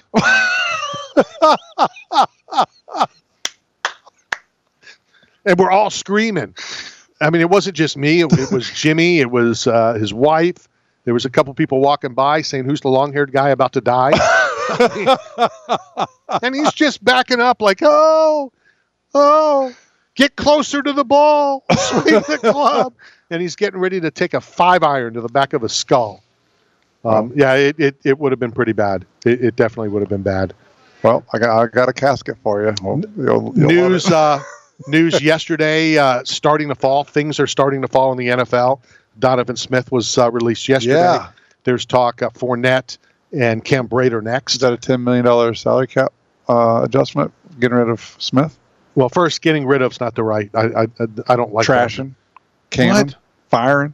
And we're all screaming. I mean, it wasn't just me. It was Jimmy. It was his wife. There was a couple people walking by saying, who's the long-haired guy about to die? And he's just backing up like, oh. Oh, get closer to the ball. Swing the club. And he's getting ready to take a 5-iron to the back of his skull. Yeah, it would have been pretty bad. It definitely would have been bad. Well, I got a casket for you. You'll News yesterday, starting to fall. Things are starting to fall in the NFL. Donovan Smith was released yesterday. Yeah. There's talk of Fournette and Cam Brate next. Is that a $10 million salary cap adjustment, getting rid of Smith? Well, first, getting rid of is not the right. I don't like trashing, canning, firing.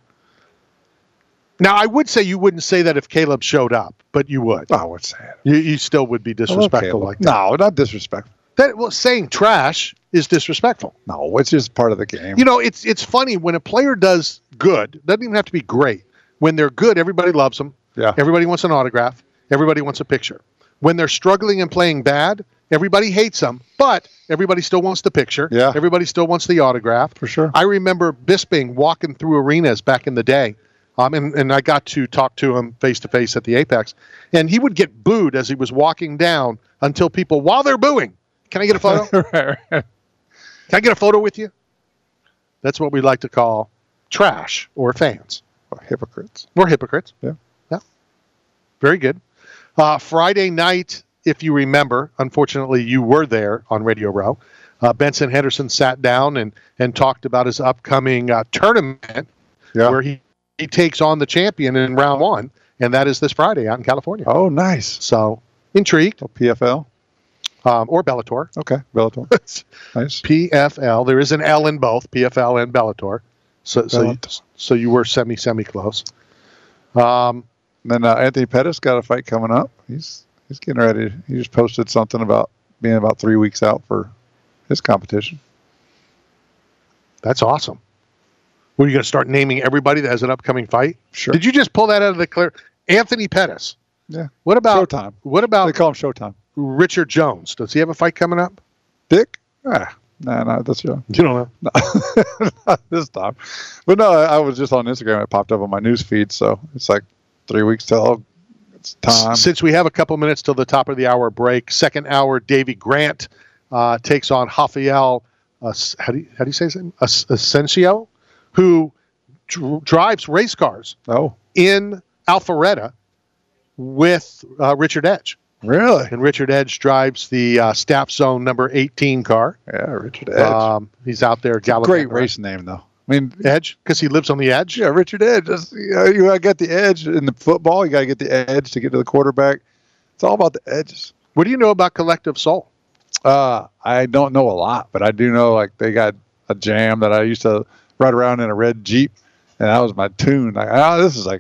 Now, I would say you wouldn't say that if Caleb showed up, but you would. I would say it. You still would be disrespectful like that. No, not disrespectful. Saying trash is disrespectful. No, it's just part of the game. You know, it's funny when a player does good. Doesn't even have to be great. When they're good, everybody loves them. Yeah. Everybody wants an autograph. Everybody wants a picture. When they're struggling and playing bad, everybody hates them, but everybody still wants the picture. Yeah. Everybody still wants the autograph. For sure. I remember Bisping walking through arenas back in the day. And I got to talk to him face-to-face at the Apex. And he would get booed as he was walking down until people, while they're booing, can I get a photo? Can I get a photo with you? That's what we like to call trash or fans. Or hypocrites. We're hypocrites. Yeah. Yeah. Very good. Friday night, if you remember, unfortunately, you were there on Radio Row. Benson Henderson sat down and talked about his upcoming tournament where he takes on the champion in round 1, and that is this Friday out in California. Oh, nice. So, intrigued. PFL? Or Bellator. Okay, Bellator. Nice. PFL. There is an L in both, PFL and Bellator. So you were semi close. Then Anthony Pettis got a fight coming up. He's getting ready. He just posted something about being about 3 weeks out for his competition. That's awesome. Were you going to start naming everybody that has an upcoming fight? Sure. Did you just pull that out of the clear? Anthony Pettis. Yeah. What about Showtime? What about They call him Showtime. Richard Jones? Does he have a fight coming up? Dick? No, that's young. You don't know. No. Not this time. But no, I was just on Instagram. It popped up on my news feed, so it's like 3 weeks till it's time. Since we have a couple minutes till the top of the hour break, second hour, Davey Grant takes on Rafael. How do you say his name? Asensio, who drives race cars. In Alpharetta with Richard Edge. Really? And Richard Edge drives the Staff Zone number 18 car. Yeah, Richard Edge. He's out there galloping. Great race name, though. I mean, Edge, because he lives on the edge. Yeah, Richard Edge. You got to get the edge in the football. You got to get the edge to get to the quarterback. It's all about the edges. What do you know about Collective Soul? I don't know a lot, but I do know like they got a jam that I used to ride around in a red Jeep, and that was my tune. This is like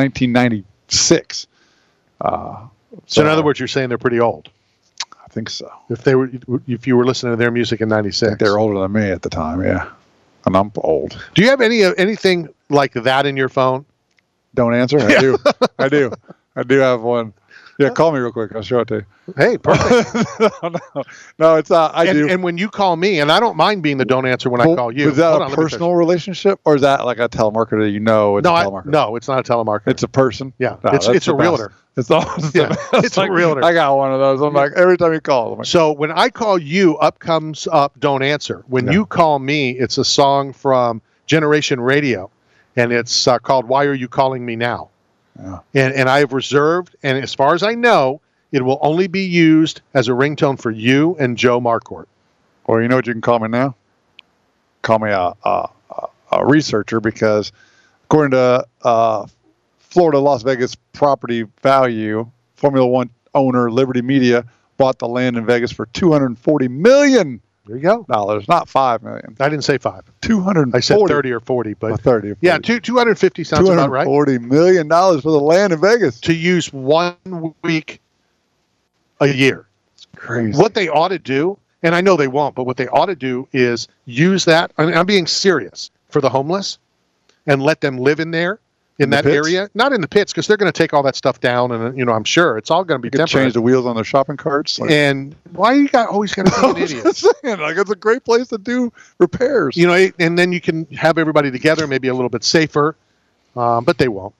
1996. So in other words, you're saying they're pretty old. I think so. If you were listening to their music in '96, I think they were older than me at the time. Yeah, and I'm old. Do you have anything like that in your phone? Don't answer. I do. I do have one. Yeah, call me real quick. I'll show it to you. Hey, perfect. No, it's not. I do. And when you call me, and I don't mind being the don't answer when I call you. Is that a personal relationship, or is that like a telemarketer? You know, it's a telemarketer. No, it's not a telemarketer. It's a person. Yeah, no, it's a realtor. It's almost it's like, a realtor. I got one of those. I'm like, every time you call. I'm like, so when I call you, up comes up, don't answer. When you call me, it's a song from Generation Radio, and it's called "Why Are You Calling Me Now?" Yeah. And I have reserved, and as far as I know, it will only be used as a ringtone for you and Joe Marquardt. Or you know what you can call me now? Call me a researcher, because according to Florida Las Vegas property value, Formula One owner Liberty Media bought the land in Vegas for $240 million. There you go. Dollars, not $5 million. I didn't say 5. 240. I said 30 or 40, but 30. Or 40. Yeah, 250 sounds about right. $240 million for the land in Vegas to use 1 week a year. It's crazy. What they ought to do, and I know they won't, but what they ought to do is use that. I mean, I'm being serious, for the homeless, and let them live in there. In that area, not in the pits, because they're going to take all that stuff down, and I'm sure it's all going to be temporary. Change the wheels on their shopping carts. And why you always going to be an idiot? Saying, like, it's a great place to do repairs. And then you can have everybody together, maybe a little bit safer, but they won't.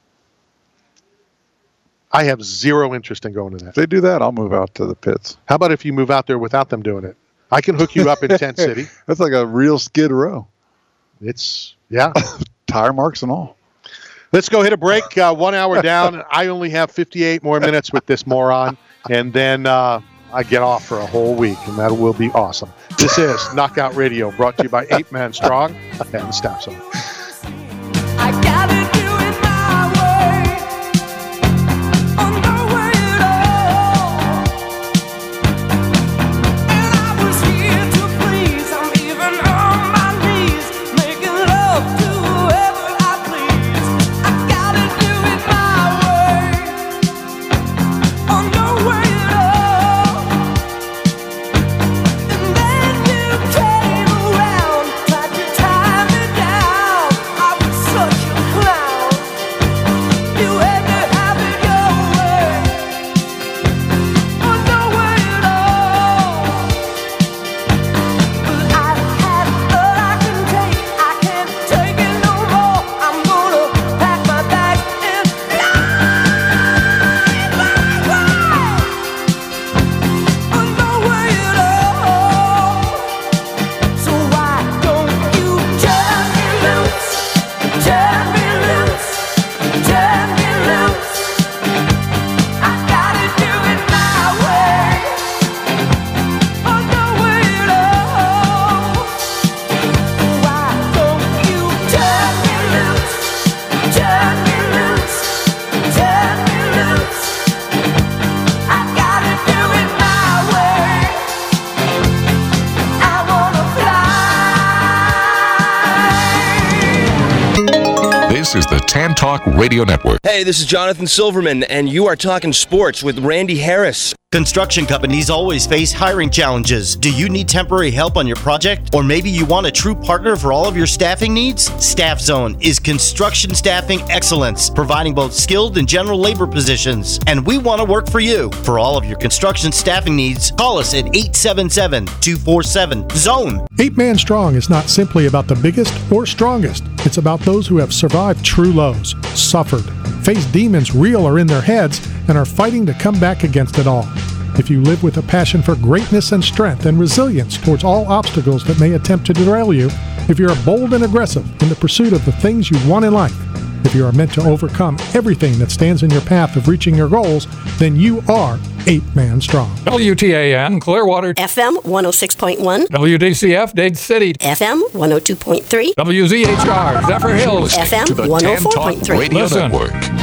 I have zero interest in going to that. If they do that, I'll move out to the pits. How about if you move out there without them doing it? I can hook you up in Tent City. That's like a real Skid Row. It's, yeah. Tire marks and all. Let's go hit a break. 1 hour down. I only have 58 more minutes with this moron. And then I get off for a whole week, and that will be awesome. This is Knockout Radio, brought to you by 8 Man Strong and the Staff Zone. I gotta do it my way. Oh, no way at all. And I was here to please. I'm even on my knees, making love to whoever I please. I gotta do it my way. Oh, no way at all. And then you came around, tried to tie me down. I was such a clown. You had to have it your way. Oh, no way at all. But I had all I can take. I can't take it no more. I'm gonna pack my bags and fly my way. Oh, no way at all. So why don't you turn me loose? Turn me loose. Turn me loose. I gotta do it my way. Oh, no way at all. Why don't you turn me loose? Turn me loose. Turn me loose. I gotta do it my way. I wanna fly. This is the Tan Talk Radio Network. Hey, this is Jonathan Silverman, and you are talking sports with Randy Harris. Construction companies always face hiring challenges. Do you need temporary help on your project? Or maybe you want a true partner for all of your staffing needs? Staff Zone is construction staffing excellence, providing both skilled and general labor positions. And we want to work for you. For all of your construction staffing needs, call us at 877-247-ZONE. 8 Man Strong is not simply about the biggest or strongest. It's about those who have survived true lows, suffered, faced demons real or in their heads, and are fighting to come back against it all. If you live with a passion for greatness and strength and resilience towards all obstacles that may attempt to derail you, if you're bold and aggressive in the pursuit of the things you want in life, if you are meant to overcome everything that stands in your path of reaching your goals, then you are 8 Man Strong. WTAN, Clearwater. FM 106.1. WDCF, Dade City. FM 102.3. WZHR, Zephyr Hills. FM to the Tan Talk 104.3. Radio Listen, Network.